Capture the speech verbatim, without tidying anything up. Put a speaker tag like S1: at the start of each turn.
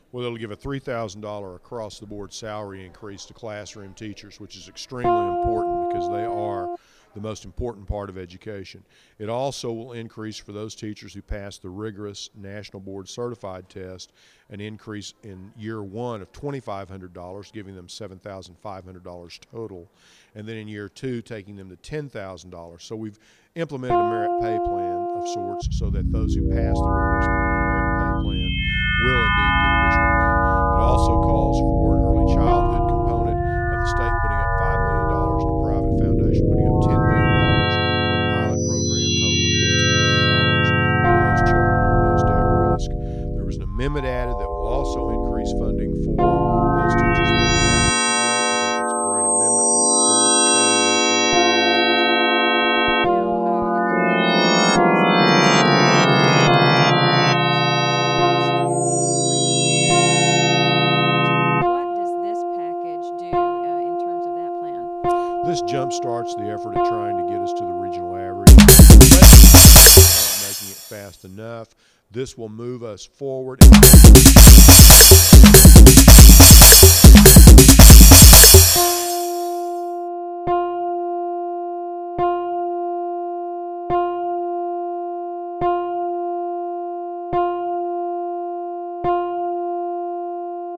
S1: Well, it'll give a three thousand dollars across-the-board salary increase to classroom teachers, which is extremely important because they are the most important part of education. It also will increase for those teachers who pass the rigorous National Board Certified test, an increase in year one of two thousand five hundred dollars, giving them seven thousand five hundred dollars total, and then in year two, taking them to ten thousand dollars. So we've implemented a merit pay plan of sorts so that those who pass the rigorous merit pay plan will indeed get additional money. It also calls for an early childhood component of the state putting up five million dollars and a private foundation putting up ten million dollars for a pilot program, total of fifteen million dollars for those children who are most at risk. There was an amendment added that will also increase funding for those teachers who have a master's degree. I think it's a great amendment. I look forward to trying to make that a reality as well. This jumpstarts the effort at trying to get us to the regional average. Making it fast enough. This will move us forward.